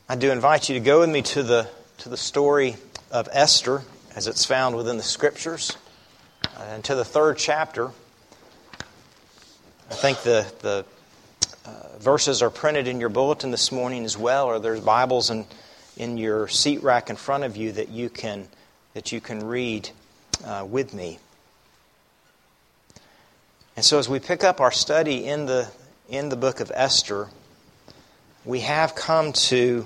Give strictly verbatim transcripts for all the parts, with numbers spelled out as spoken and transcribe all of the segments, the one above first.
I do invite you to go with me to the to the story of Esther as it's found within the Scriptures, uh, and to the third chapter. I think the the uh, verses are printed in your bulletin this morning as well, or there's Bibles in in your seat rack in front of you that you can that you can read uh, with me. And so, as we pick up our study in the in the book of Esther, we have come to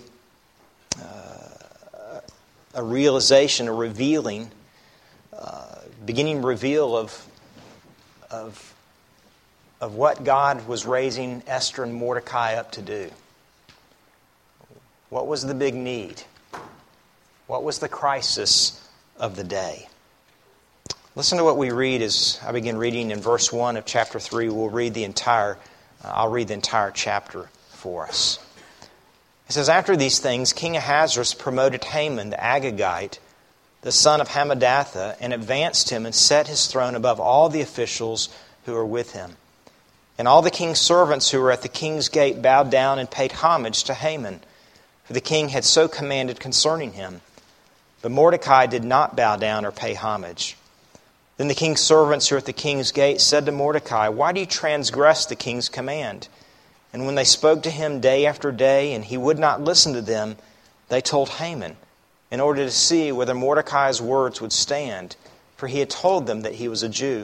uh, a realization, a revealing, uh, beginning reveal of of of what God was raising Esther and Mordecai up to do. What was the big need? What was the crisis of the day? Listen to what we read as I begin reading in verse one of chapter three. We'll read the entire, uh, I'll read the entire chapter for us. It says, "After these things, King Ahasuerus promoted Haman the Agagite, the son of Hammedatha, and advanced him and set his throne above all the officials who were with him. And all the king's servants who were at the king's gate bowed down and paid homage to Haman, for the king had so commanded concerning him. But Mordecai did not bow down or pay homage. Then the king's servants who were at the king's gate said to Mordecai, 'Why do you transgress the king's command?' And when they spoke to him day after day, and he would not listen to them, they told Haman, in order to see whether Mordecai's words would stand, for he had told them that he was a Jew.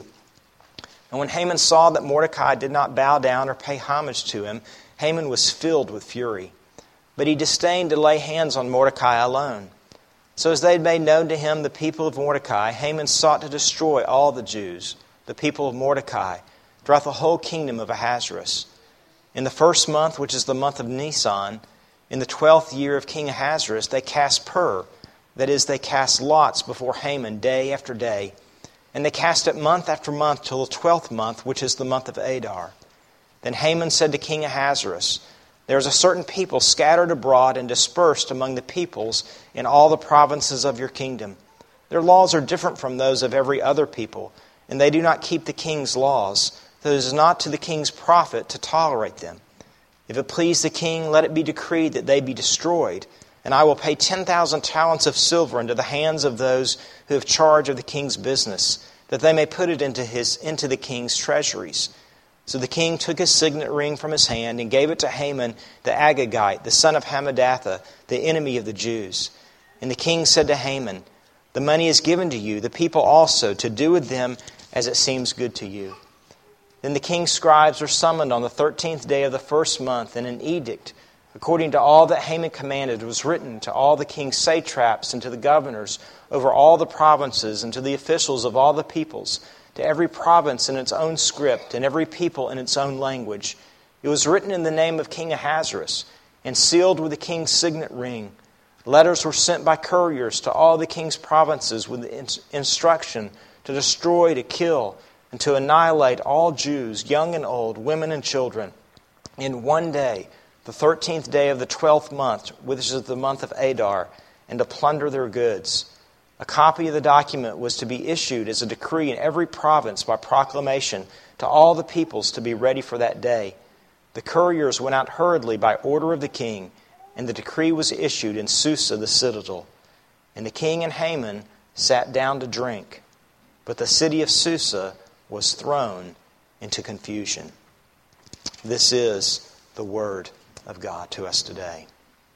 And when Haman saw that Mordecai did not bow down or pay homage to him, Haman was filled with fury. But he disdained to lay hands on Mordecai alone. So as they had made known to him the people of Mordecai, Haman sought to destroy all the Jews, the people of Mordecai, throughout the whole kingdom of Ahasuerus. In the first month, which is the month of Nisan, in the twelfth year of King Ahasuerus, they cast pur, that is, they cast lots before Haman day after day. And they cast it month after month till the twelfth month, which is the month of Adar. Then Haman said to King Ahasuerus, 'There is a certain people scattered abroad and dispersed among the peoples in all the provinces of your kingdom. Their laws are different from those of every other people, and they do not keep the king's laws, though it is not to the king's profit to tolerate them. If it please the king, let it be decreed that they be destroyed, and I will pay ten thousand talents of silver into the hands of those who have charge of the king's business, that they may put it into his into the king's treasuries.' So the king took his signet ring from his hand and gave it to Haman the Agagite, the son of Hammedatha, the enemy of the Jews. And the king said to Haman, 'The money is given to you, the people also, to do with them as it seems good to you.' Then the king's scribes were summoned on the thirteenth day of the first month, and an edict, according to all that Haman commanded, was written to all the king's satraps and to the governors over all the provinces and to the officials of all the peoples, to every province in its own script and every people in its own language. It was written in the name of King Ahasuerus and sealed with the king's signet ring. Letters were sent by couriers to all the king's provinces with instruction to destroy, to kill, and to annihilate all Jews, young and old, women and children, in one day, the thirteenth day of the twelfth month, which is the month of Adar, and to plunder their goods. A copy of the document was to be issued as a decree in every province by proclamation to all the peoples to be ready for that day. The couriers went out hurriedly by order of the king, and the decree was issued in Susa the citadel. And the king and Haman sat down to drink, but the city of Susa was thrown into confusion." This is the word of God to us today.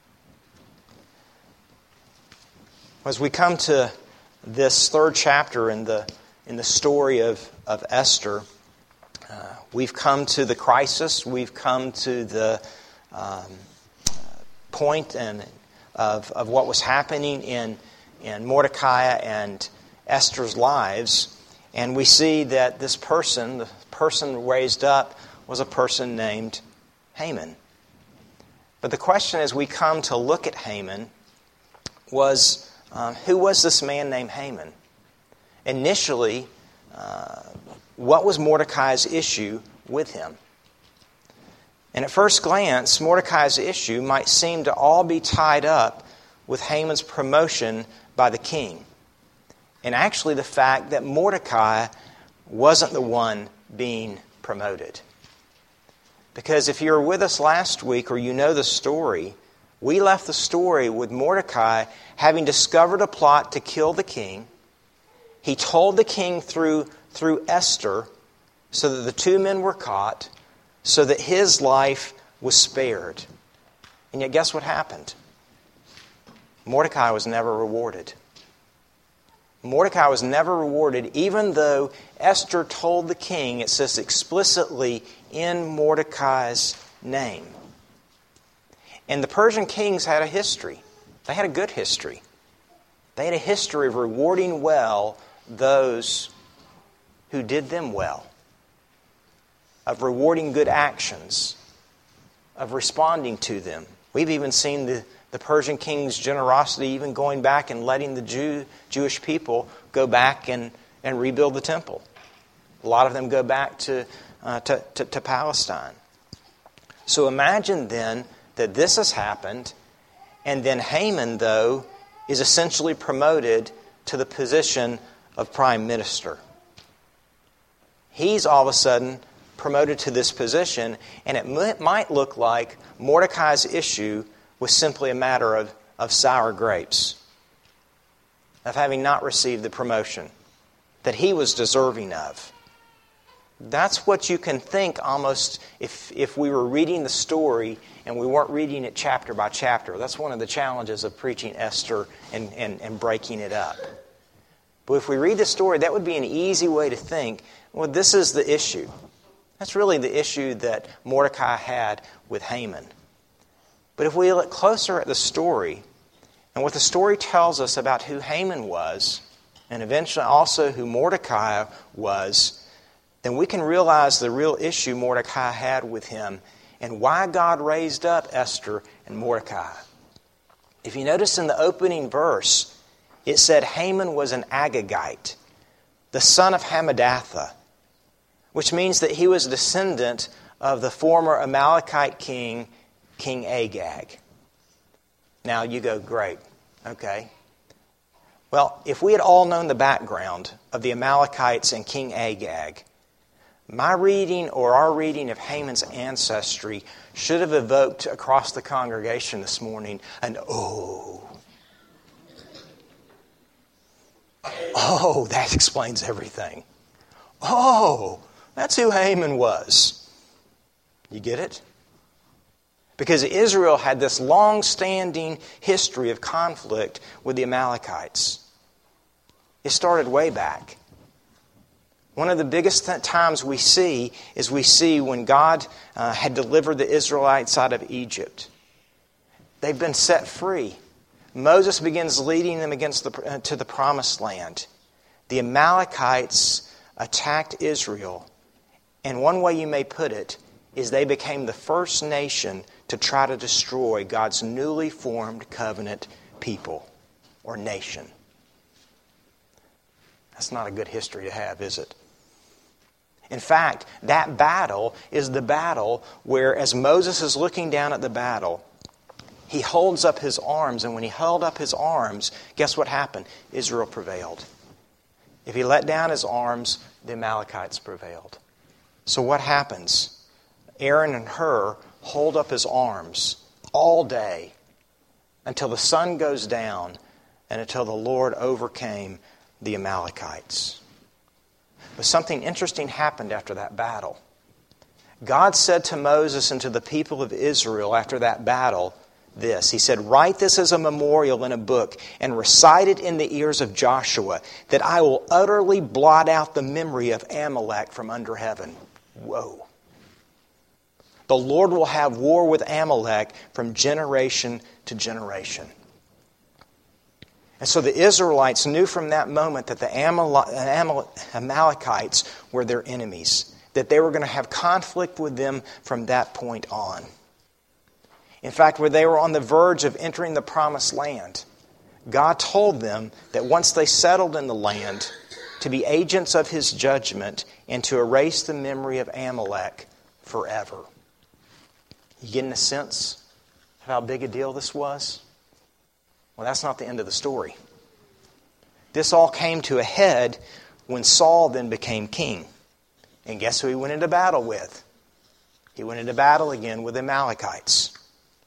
As we come to this third chapter in the in the story of, of Esther, uh, we've come to the crisis, we've come to the um, point and of, of what was happening in, in Mordecai and Esther's lives, and we see that this person, the person raised up, was a person named Haman. But the question as we come to look at Haman was, Uh, who was this man named Haman? Initially, uh, what was Mordecai's issue with him? And at first glance, Mordecai's issue might seem to all be tied up with Haman's promotion by the king. And actually the fact that Mordecai wasn't the one being promoted. Because if you were with us last week or you know the story, We left the story with Mordecai having discovered a plot to kill the king. He told the king through, through Esther so that the two men were caught, so that his life was spared. And yet guess what happened? Mordecai was never rewarded. Mordecai was never rewarded, even though Esther told the king, it says explicitly in Mordecai's name. And the Persian kings had a history. They had a good history. They had a history of rewarding well those who did them well, of rewarding good actions, of responding to them. We've even seen the, the Persian king's generosity even going back and letting the Jew, Jewish people go back and, and rebuild the temple. A lot of them go back to, uh, to, to, to Palestine. So imagine then that this has happened, and then Haman, though, is essentially promoted to the position of prime minister. He's all of a sudden promoted to this position, and it m- might look like Mordecai's issue was simply a matter of, of sour grapes, of having not received the promotion that he was deserving of. That's what you can think almost if, if we were reading the story and we weren't reading it chapter by chapter. That's one of the challenges of preaching Esther and, and, and breaking it up. But if we read the story, that would be an easy way to think, well, this is the issue. That's really the issue that Mordecai had with Haman. But if we look closer at the story, and what the story tells us about who Haman was, and eventually also who Mordecai was, then we can realize the real issue Mordecai had with him and why God raised up Esther and Mordecai. If you notice in the opening verse, it said Haman was an Agagite, the son of Hammedatha, which means that he was a descendant of the former Amalekite king, King Agag. Now you go, great, okay. Well, if we had all known the background of the Amalekites and King Agag, my reading or our reading of Haman's ancestry should have evoked across the congregation this morning an oh. Oh, that explains everything. Oh, that's who Haman was. You get it? Because Israel had this long-standing history of conflict with the Amalekites. It started way back. One of the biggest th- times we see is we see when God uh, had delivered the Israelites out of Egypt. They've been set free. Moses begins leading them against the, uh, to the promised land. The Amalekites attacked Israel. And one way you may put it is they became the first nation to try to destroy God's newly formed covenant people or nation. That's not a good history to have, is it? In fact, that battle is the battle where, as Moses is looking down at the battle, he holds up his arms, and when he held up his arms, guess what happened? Israel prevailed. If he let down his arms, the Amalekites prevailed. So what happens? Aaron and Hur hold up his arms all day until the sun goes down and until the Lord overcame the Amalekites. But something interesting happened after that battle. God said to Moses and to the people of Israel after that battle this. He said, "Write this as a memorial in a book and recite it in the ears of Joshua, that I will utterly blot out the memory of Amalek from under heaven." Whoa. The Lord will have war with Amalek from generation to generation. And so the Israelites knew from that moment that the Amalekites were their enemies, that they were going to have conflict with them from that point on. In fact, when they were on the verge of entering the promised land, God told them that once they settled in the land, to be agents of His judgment and to erase the memory of Amalek forever. You getting a sense of how big a deal this was? Well, that's not the end of the story. This all came to a head when Saul then became king. And guess who he went into battle with? He went into battle again with the Amalekites.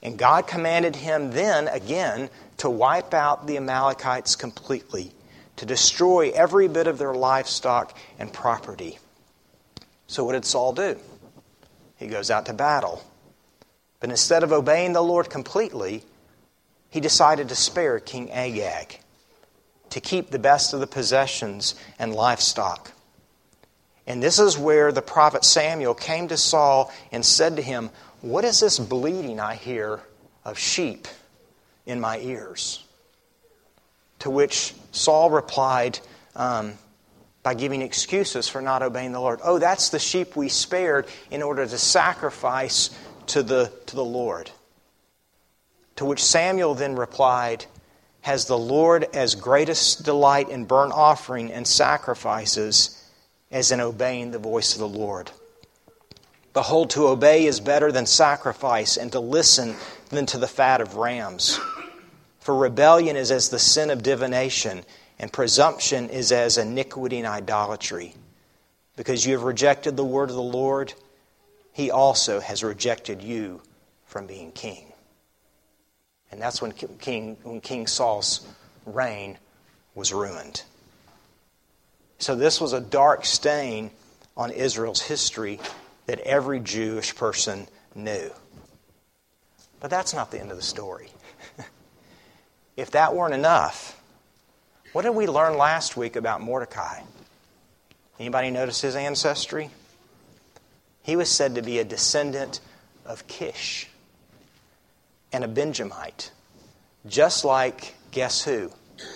And God commanded him then, again, to wipe out the Amalekites completely, to destroy every bit of their livestock and property. So what did Saul do? He goes out to battle. But instead of obeying the Lord completely, he decided to spare King Agag, to keep the best of the possessions and livestock. And this is where the prophet Samuel came to Saul and said to him, "What is this bleating I hear of sheep in my ears?" To which Saul replied um, by giving excuses for not obeying the Lord. "Oh, that's the sheep we spared in order to sacrifice to the, to the Lord." To which Samuel then replied, "Has the Lord as greatest delight in burnt offering and sacrifices as in obeying the voice of the Lord? Behold, to obey is better than sacrifice, and to listen than to the fat of rams. For rebellion is as the sin of divination, and presumption is as iniquity and idolatry. Because you have rejected the word of the Lord, He also has rejected you from being king." And that's when King, when King Saul's reign was ruined. So this was a dark stain on Israel's history that every Jewish person knew. But that's not the end of the story. If that weren't enough, what did we learn last week about Mordecai? Anybody notice his ancestry? He was said to be a descendant of Kish and a Benjamite, just like, guess who?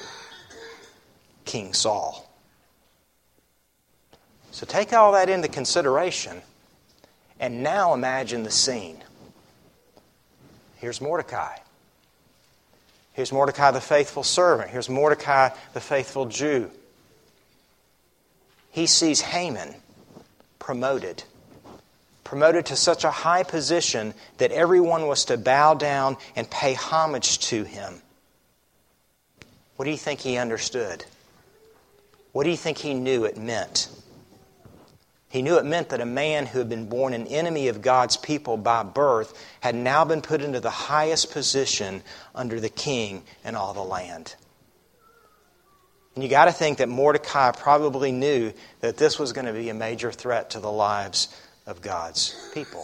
King Saul. So take all that into consideration, and now imagine the scene. Here's Mordecai. Here's Mordecai the faithful servant. Here's Mordecai the faithful Jew. He sees Haman promoted. Promoted to such a high position that everyone was to bow down and pay homage to him. What do you think he understood? What do you think he knew it meant? He knew it meant that a man who had been born an enemy of God's people by birth had now been put into the highest position under the king in all the land. And you got to think that Mordecai probably knew that this was going to be a major threat to the lives of God's people.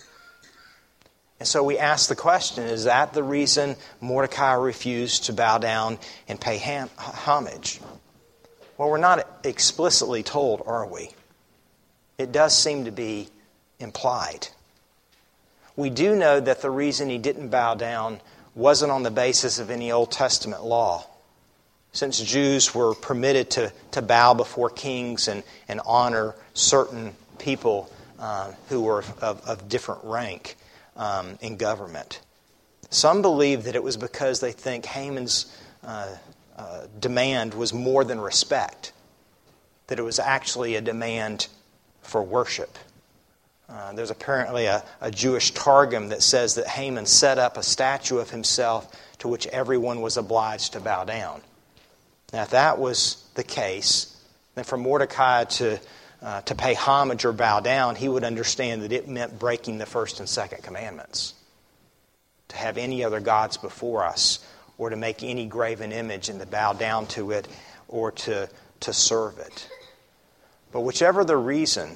And so we ask the question, is that the reason Mordecai refused to bow down and pay ham- homage? Well, we're not explicitly told, are we? It does seem to be implied. We do know that the reason he didn't bow down wasn't on the basis of any Old Testament law. Since Jews were permitted to, to bow before kings and, and honor certain people uh, who were of, of different rank um, in government. Some believe that it was because they think Haman's uh, uh, demand was more than respect. That it was actually a demand for worship. Uh, there's apparently a, a Jewish Targum that says that Haman set up a statue of himself to which everyone was obliged to bow down. Now, if that was the case, then for Mordecai to uh, to pay homage or bow down, he would understand that it meant breaking the first and second commandments. To have any other gods before us, or to make any graven image and to bow down to it, or to, to serve it. But whichever the reason,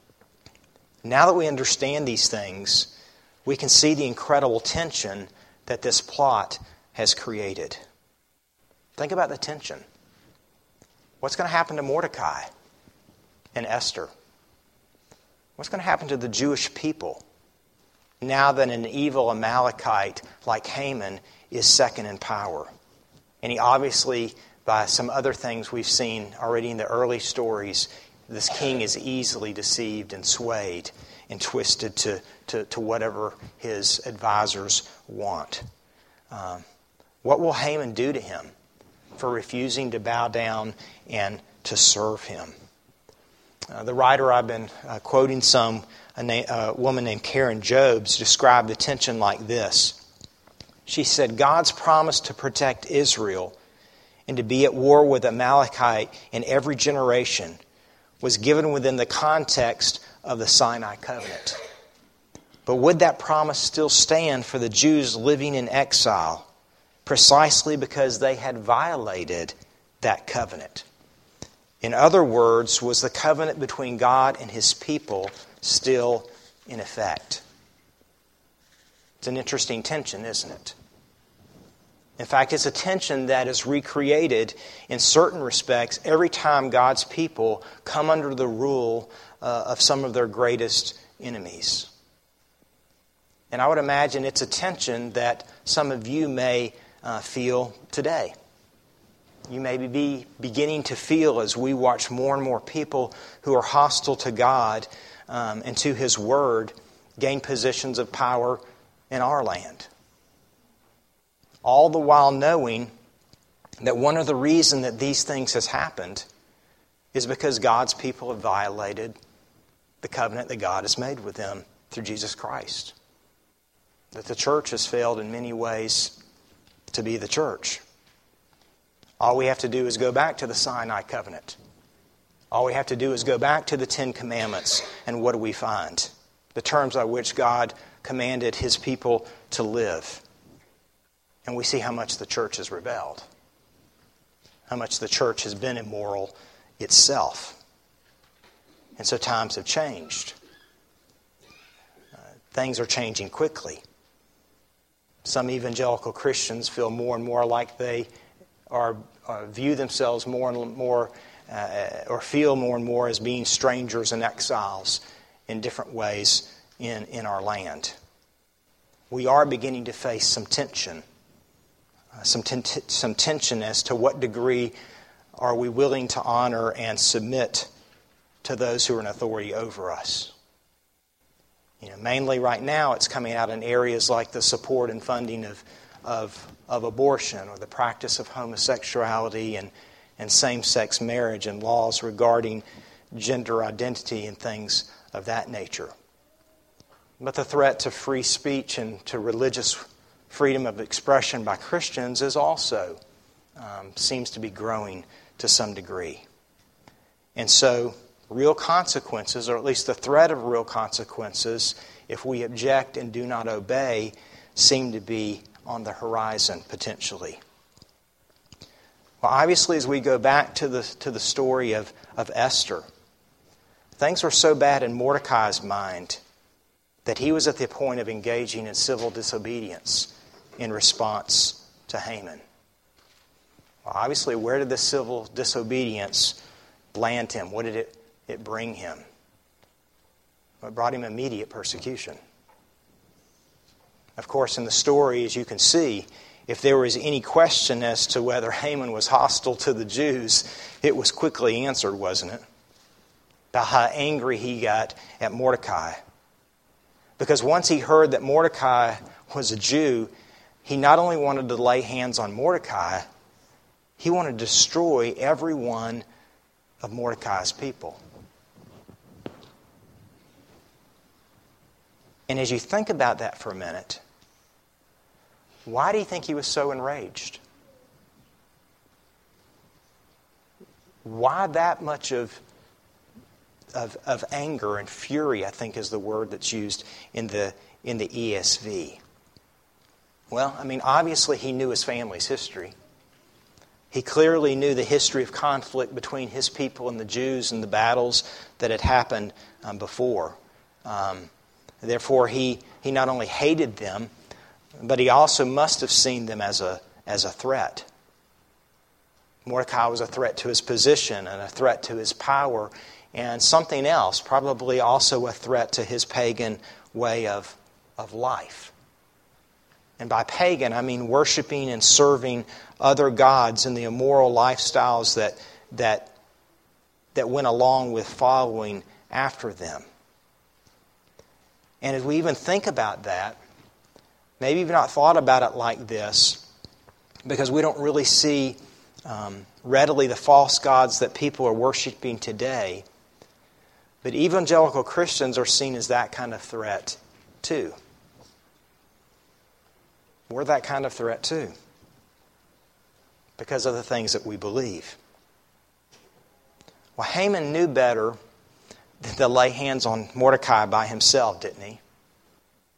now that we understand these things, we can see the incredible tension that this plot has created. Think about the tension. What's going to happen to Mordecai and Esther? What's going to happen to the Jewish people now that an evil Amalekite like Haman is second in power? And he obviously, by some other things we've seen already in the early stories, this king is easily deceived and swayed and twisted to, to, to whatever his advisors want. Um, what will Haman do to him for refusing to bow down and to serve him? Uh, the writer I've been uh, quoting some, a, na- a woman named Karen Jobes, described the tension like this. She said, God's promise to protect Israel and to be at war with Amalekite in every generation was given within the context of the Sinai covenant. But would that promise still stand for the Jews living in exile, precisely because they had violated that covenant? In other words, was the covenant between God and His people still in effect? It's an interesting tension, isn't it? In fact, it's a tension that is recreated in certain respects every time God's people come under the rule uh, of some of their greatest enemies. And I would imagine it's a tension that some of you may uh, feel today. You may be beginning to feel as we watch more and more people who are hostile to God um, and to His Word gain positions of power in our land. All the while knowing that one of the reasons that these things has happened is because God's people have violated the covenant that God has made with them through Jesus Christ. That the church has failed in many ways to be the church. All we have to do is go back to the Sinai covenant. All we have to do is go back to the Ten Commandments, and what do we find? The terms by which God commanded His people to live. And we see how much the church has rebelled. How much the church has been immoral itself. And so times have changed. Uh, things are changing quickly. Some evangelical Christians feel more and more like they are uh, view themselves more and more uh, or feel more and more as being strangers and exiles in different ways in, in our land. We are beginning to face some tension. Uh, some, ten- some tension as to what degree are we willing to honor and submit to those who are in authority over us. You know, mainly right now it's coming out in areas like the support and funding of, of, of abortion or the practice of homosexuality and, and same-sex marriage and laws regarding gender identity and things of that nature. But the threat to free speech and to religious freedom of expression by Christians is also um, seems to be growing to some degree. And so real consequences, or at least the threat of real consequences, if we object and do not obey, seem to be on the horizon potentially. Well, obviously, as we go back to the to the story of, of Esther, things were so bad in Mordecai's mind that he was at the point of engaging in civil disobedience in response to Haman. Well, obviously, where did this civil disobedience land him? What did it, it bring him? Well, it brought him immediate persecution. Of course, in the story, as you can see, if there was any question as to whether Haman was hostile to the Jews, it was quickly answered, wasn't it? About how angry he got at Mordecai. Because once he heard that Mordecai was a Jew, he not only wanted to lay hands on Mordecai, he wanted to destroy every one of Mordecai's people. And as you think about that for a minute, why do you think he was so enraged? Why that much of, of, of anger and fury, I think is the word that's used in the, in the E S V? Well, I mean, obviously he knew his family's history. He clearly knew the history of conflict between his people and the Jews and the battles that had happened um, before. Um, therefore, he, he not only hated them, but he also must have seen them as a, as a threat. Mordecai was a threat to his position and a threat to his power, and something else, probably also a threat to his pagan way of, of life. And by pagan, I mean worshiping and serving other gods and the immoral lifestyles that, that, that went along with following after them. And as we even think about that, maybe we've not thought about it like this because we don't really see um, readily the false gods that people are worshiping today. But evangelical Christians are seen as that kind of threat too. We're that kind of threat too, because of the things that we believe. Well, Haman knew better than to lay hands on Mordecai by himself, didn't he?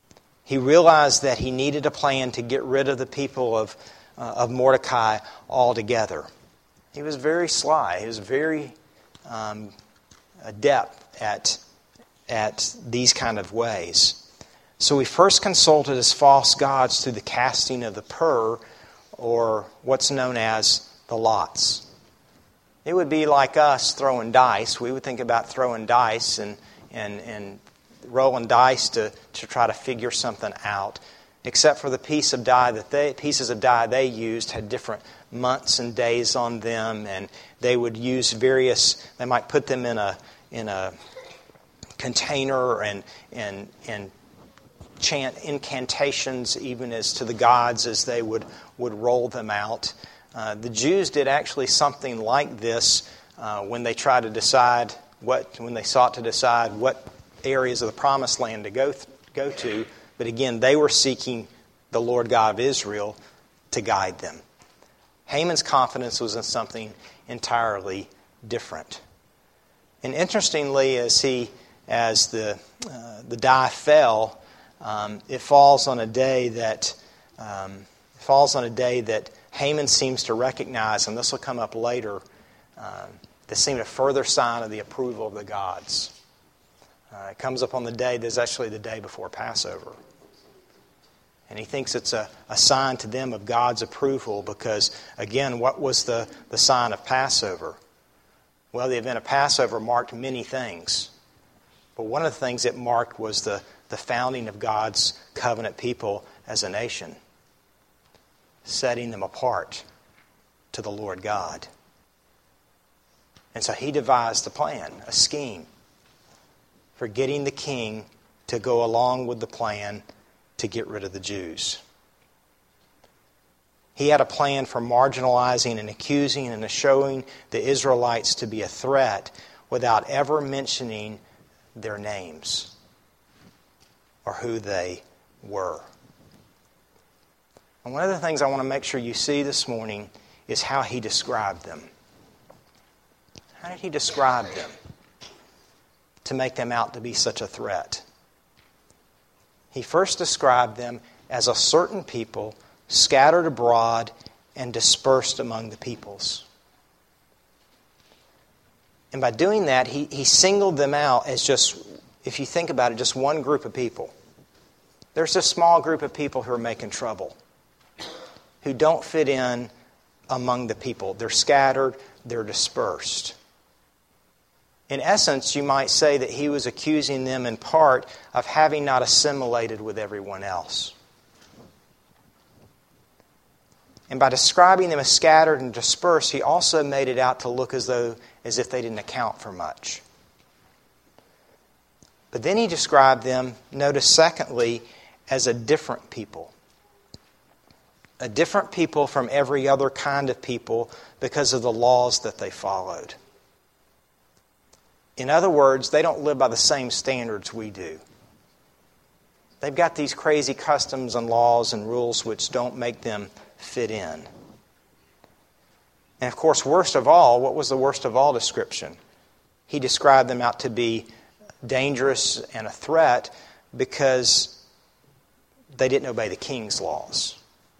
He realized that he needed a plan to get rid of the people of, uh, of Mordecai altogether. He was very sly. He was very um, adept at, at these kind of ways. So he first consulted his false gods through the casting of the pur, or what's known as the lots. It would be like us throwing dice. We would think about throwing dice and and, and rolling dice to, to try to figure something out. Except for the piece of die that they pieces of die they used had different months and days on them, and they would use various. They might put them in a in a container and and and chant incantations even as to the gods as they would, would roll them out. Uh, the Jews did actually something like this uh, when they tried to decide what, when they sought to decide what areas of the Promised Land to go th- go to. But again, they were seeking the Lord God of Israel to guide them. Haman's confidence was in something entirely different. And interestingly, as he, as the uh, the die fell, Um, it falls on a day that um, falls on a day that Haman seems to recognize, and this will come up later. Um, this seemed a further sign of the approval of the gods. Uh, it comes up on the day that's actually the day before Passover, and he thinks it's a, a sign to them of God's approval because, again, what was the the sign of Passover? Well, the event of Passover marked many things, but one of the things it marked was the the founding of God's covenant people as a nation, setting them apart to the Lord God. And so he devised a plan, a scheme, for getting the king to go along with the plan to get rid of the Jews. He had a plan for marginalizing and accusing and showing the Israelites to be a threat without ever mentioning their names or who they were. And one of the things I want to make sure you see this morning is how he described them. How did he describe them to make them out to be such a threat? He first described them as a certain people scattered abroad and dispersed among the peoples. And by doing that, he, he singled them out as just, if you think about it, just one group of people. There's a small group of people who are making trouble, who don't fit in among the people. They're scattered, they're dispersed. In essence, you might say that he was accusing them in part of having not assimilated with everyone else. And by describing them as scattered and dispersed, he also made it out to look as though as if they didn't account for much. But then he described them, notice secondly, as a different people. A different people from every other kind of people because of the laws that they followed. In other words, they don't live by the same standards we do. They've got these crazy customs and laws and rules which don't make them fit in. And of course, worst of all, what was the worst of all description? He described them out to be dangerous and a threat because they didn't obey the king's laws.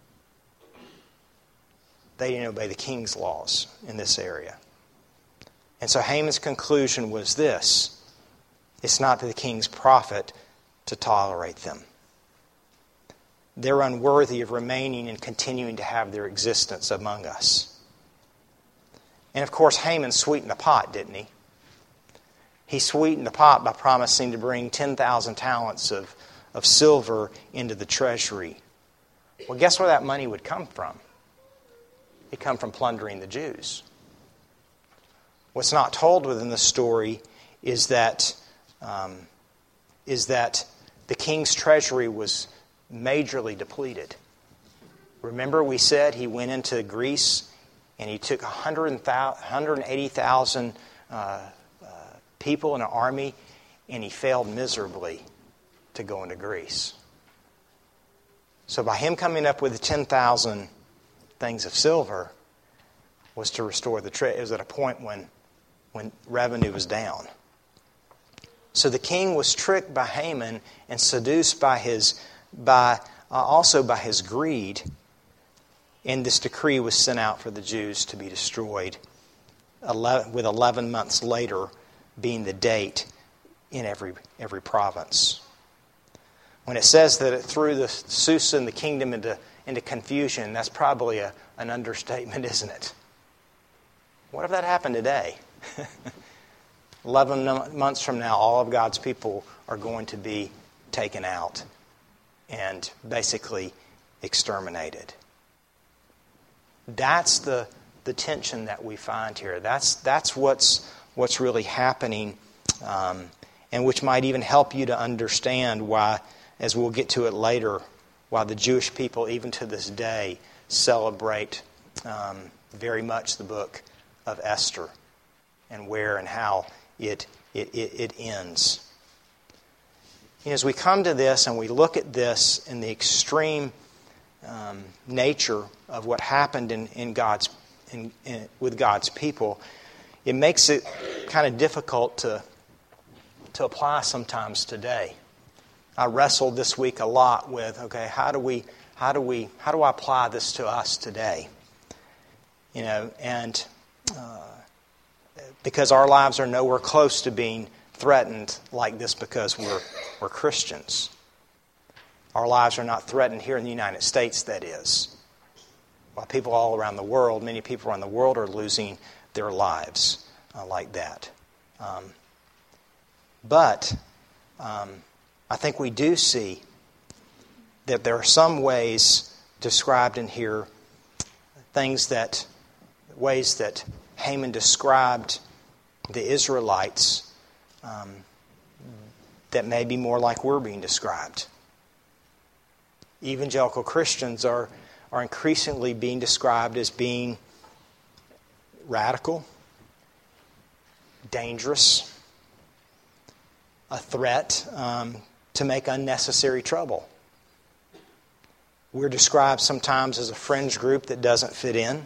They didn't obey the king's laws in this area. And so Haman's conclusion was this: it's not to the king's profit to tolerate them. They're unworthy of remaining and continuing to have their existence among us. And of course, Haman sweetened the pot, didn't he? He sweetened the pot by promising to bring ten thousand talents of, of silver into the treasury. Well, guess where that money would come from? It'd come from plundering the Jews. What's not told within the story is that um, is that the king's treasury was majorly depleted. Remember, we said he went into Greece and he took one hundred eighty thousand uh, uh, people in an army, and he failed miserably to go into Greece. So by him coming up with ten thousand things of silver was to restore the trade. It was at a point when, when revenue was down. So the king was tricked by Haman and seduced by his by uh, also by his greed. And this decree was sent out for the Jews to be destroyed, with eleven months later being the date in every every province. When it says that it threw the Susa and the kingdom into, into confusion, that's probably a, an understatement, isn't it? What if that happened today? Eleven months from now, all of God's people are going to be taken out and basically exterminated. That's the the tension that we find here. That's that's what's what's really happening, um, and which might even help you to understand why, as we'll get to it later, why the Jewish people, even to this day, celebrate um, very much the book of Esther, and where and how it it, it, it ends. You know, as we come to this and we look at this in the extreme um, nature of what happened in, in God's in, in, with God's people, it makes it kind of difficult to to apply sometimes today. I wrestled this week a lot with, okay, how do we how do we how do I apply this to us today? You know, and uh, because our lives are nowhere close to being threatened like this because we're we're Christians. Our lives are not threatened here in the United States, that is. While people all around the world, many people around the world are losing their lives uh, like that. Um, but um, I think we do see that there are some ways described in here, things that, ways that Haman described the Israelites um, that may be more like we're being described. Evangelical Christians are are increasingly being described as being radical, dangerous, a threat um, to make unnecessary trouble. We're described sometimes as a fringe group that doesn't fit in.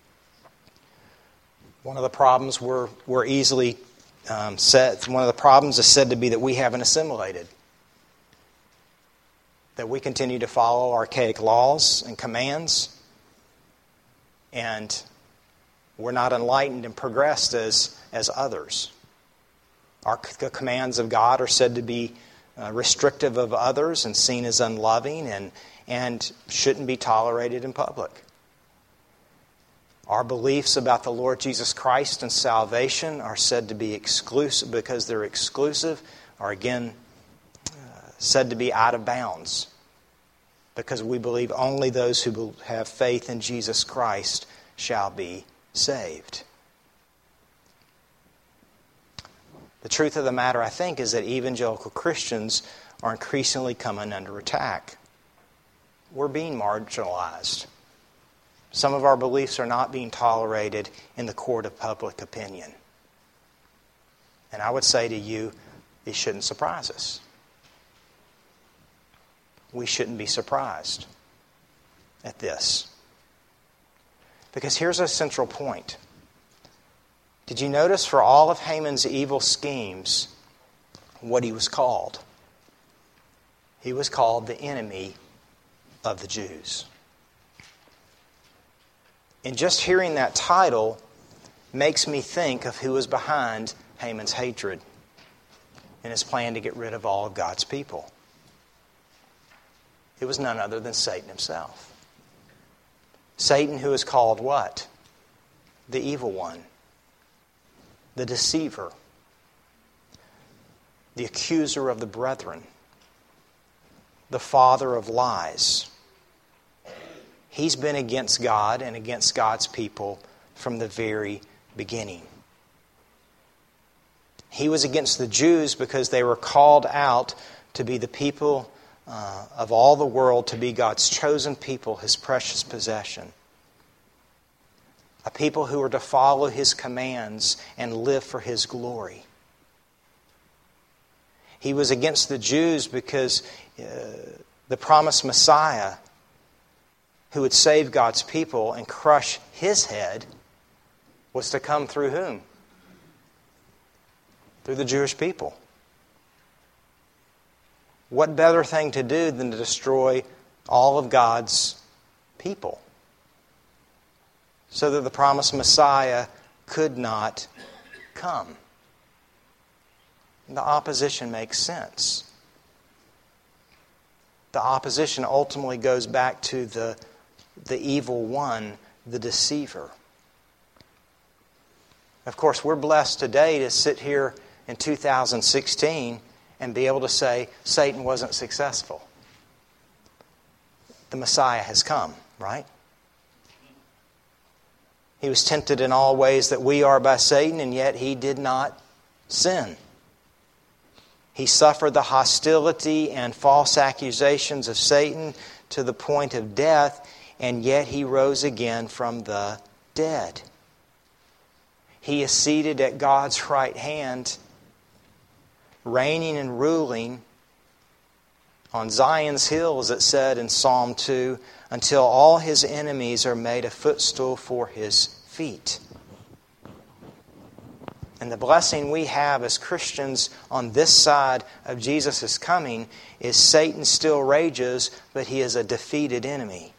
One of the problems we're, we're easily um, said, one of the problems is said to be that we haven't assimilated. That we continue to follow archaic laws and commands, and we're not enlightened and progressed as, as others. Our the commands of God are said to be uh, restrictive of others and seen as unloving and, and shouldn't be tolerated in public. Our beliefs about the Lord Jesus Christ and salvation are said to be exclusive, because they're exclusive, are again said to be out of bounds, because we believe only those who have faith in Jesus Christ shall be saved. The truth of the matter, I think, is that evangelical Christians are increasingly coming under attack. We're being marginalized. Some of our beliefs are not being tolerated in the court of public opinion. And I would say to you, it shouldn't surprise us. We shouldn't be surprised at this. Because here's a central point. Did you notice, for all of Haman's evil schemes, what he was called? He was called the enemy of the Jews. And just hearing that title makes me think of who was behind Haman's hatred and his plan to get rid of all of God's people. It was none other than Satan himself. Satan, who is called what? The evil one. The deceiver. The accuser of the brethren. The father of lies. He's been against God and against God's people from the very beginning. He was against the Jews because they were called out to be the people Uh, of all the world, to be God's chosen people, His precious possession. A people who are to follow His commands and live for His glory. He was against the Jews because uh, the promised Messiah, who would save God's people and crush His head, was to come through whom? Through the Jewish people. What better thing to do than to destroy all of God's people so that the promised Messiah could not come? The opposition makes sense. The opposition ultimately goes back to the, the evil one, the deceiver. Of course, we're blessed today to sit here in two thousand sixteen and be able to say Satan wasn't successful. The Messiah has come, right? He was tempted in all ways that we are by Satan, and yet he did not sin. He suffered the hostility and false accusations of Satan to the point of death, and yet he rose again from the dead. He is seated at God's right hand, reigning and ruling on Zion's hill, as it said in Psalm two, until all his enemies are made a footstool for his feet. And the blessing we have as Christians on this side of Jesus' coming is Satan still rages, but he is a defeated enemy.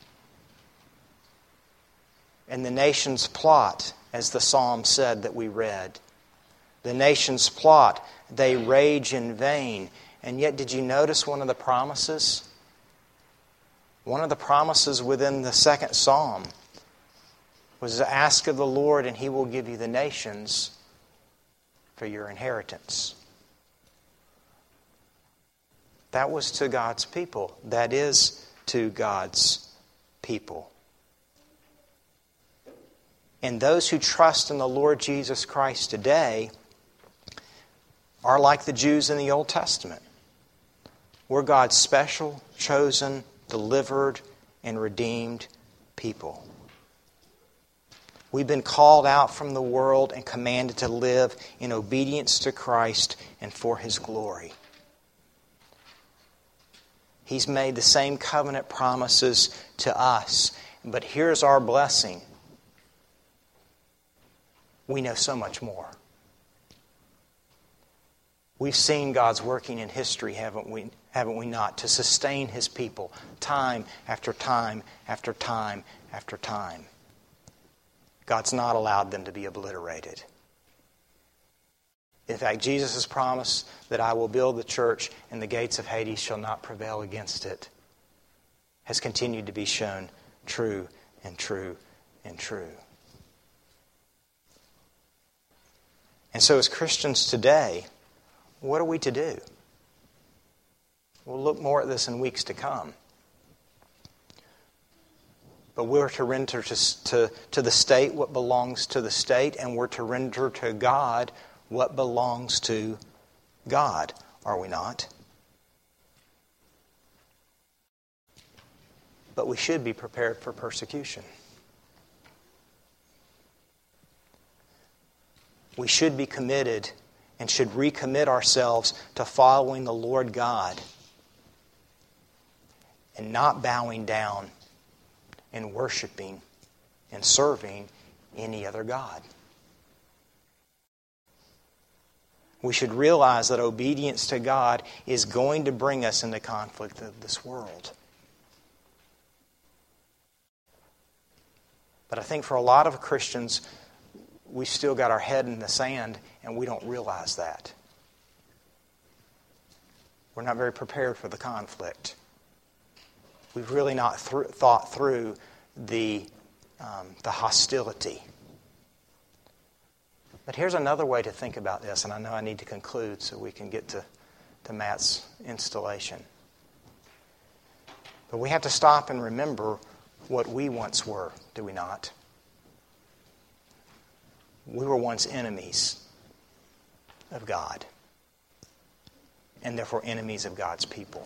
And the nations plot, as the psalm said that we read. The nations plot, they rage in vain. And yet, did you notice one of the promises? One of the promises within the second psalm was to ask of the Lord, and He will give you the nations for your inheritance. That was to God's people. That is to God's people. And those who trust in the Lord Jesus Christ today are like the Jews in the Old Testament. We're God's special, chosen, delivered, and redeemed people. We've been called out from the world and commanded to live in obedience to Christ and for His glory. He's made the same covenant promises to us. But here's our blessing. We know so much more. We've seen God's working in history, haven't we, haven't we not, to sustain His people time after time after time after time. God's not allowed them to be obliterated. In fact, Jesus has promised that I will build the church and the gates of Hades shall not prevail against it. Has continued to be shown true and true and true. And so as Christians today, what are we to do? We'll look more at this in weeks to come. But we're to render to, to, to the state what belongs to the state, and we're to render to God what belongs to God, are we not? But we should be prepared for persecution. We should be committed and should recommit ourselves to following the Lord God and not bowing down and worshiping and serving any other god. We should realize that obedience to God is going to bring us into conflict with this world. But I think for a lot of Christians, we've still got our head in the sand and we don't realize that. We're not very prepared for the conflict. We've really not th- thought through the, um, the hostility. But here's another way to think about this, and I know I need to conclude so we can get to, to Matt's installation. But we have to stop and remember what we once were, do we not? We were once enemies of God, and therefore enemies of God's people.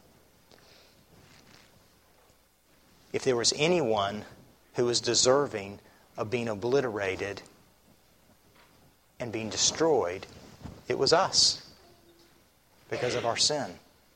If there was anyone who was deserving of being obliterated and being destroyed, it was us because of our sin.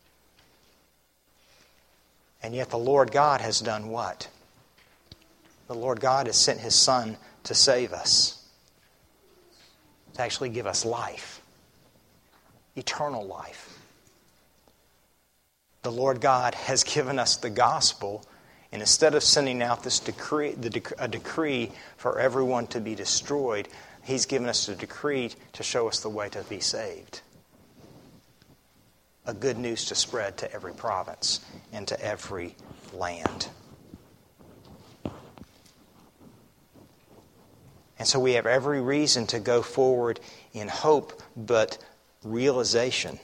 And yet the Lord God has done what? The Lord God has sent His Son to save us, to actually give us life, eternal life. the Lord God has given us the gospel, and instead of sending out this decree, the dec- a decree for everyone to be destroyed, He's given us a decree to show us the way to be saved. A good news to spread to every province and to every land. And so we have every reason to go forward in hope, but realization.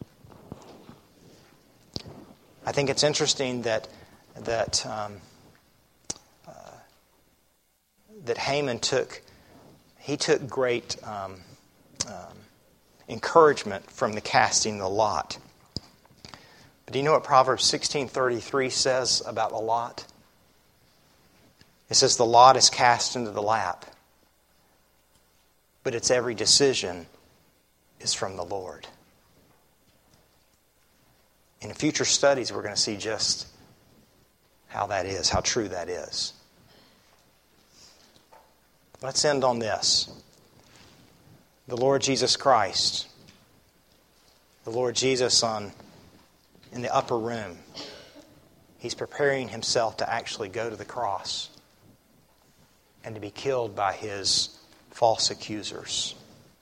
I think it's interesting that that um, uh, that Haman took he took great um, um, encouragement from the casting of the lot. But do you know what Proverbs sixteen thirty-three says about the lot? It says the lot is cast into the lap, but its every decision is from the Lord. In future studies, we're going to see just how that is, how true that is. Let's end on this. The Lord Jesus Christ, the Lord Jesus on in the upper room, He's preparing Himself to actually go to the cross and to be killed by His false accusers.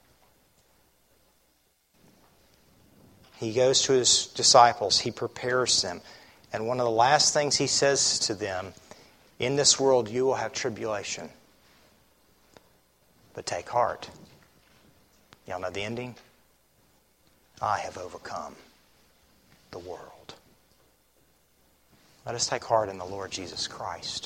He goes to His disciples. He prepares them. And one of the last things He says to them, in this world you will have tribulation. But take heart. Y'all know the ending? I have overcome the world. Let us take heart in the Lord Jesus Christ.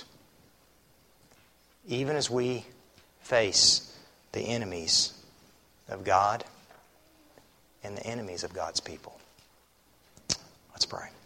Even as we face the enemies of God and the enemies of God's people. Let's pray.